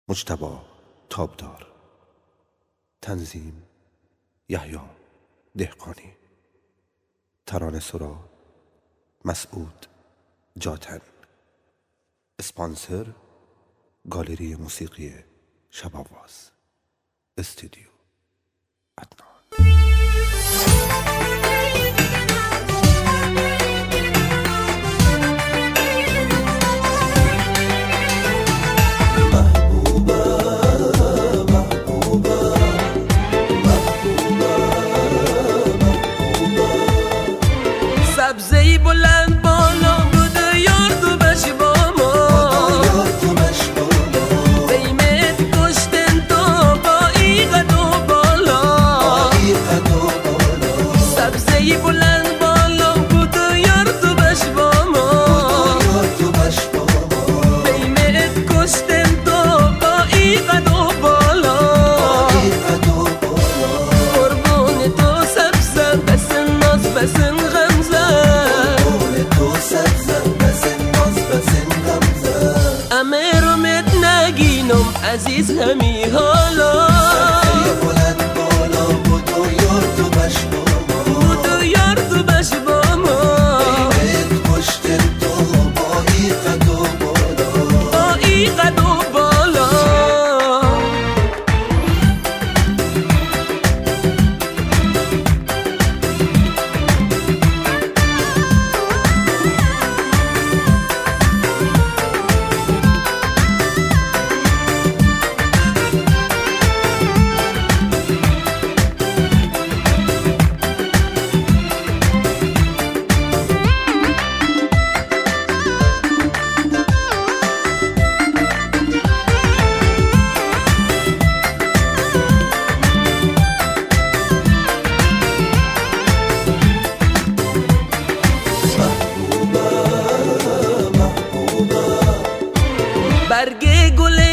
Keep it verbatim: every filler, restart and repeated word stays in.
مجتبی تابدار. تنظیم یحیی دهقانی. ترانه سرا مسعود جاتن. اسپانسر گالری موسیقی شب آواز. استودیو عدنان. سبزه‌ای بلند بالا بوده یار تو بش با ما، قیمت کشتن تو با ایقد و بالا. سبزه‌ای بلند بالا بوده یار تو بش با ما، قیمت کشتن تو با ایقد و بالا. قربون تو سبزم بسن ناز بسن عزیز همی حالا بلند بالا بودو یار تو بش با ما، بودو یار تو بش با ما. قیمت کشتن تو با ای قد و بالا، با ای قد و بالا. برگ گل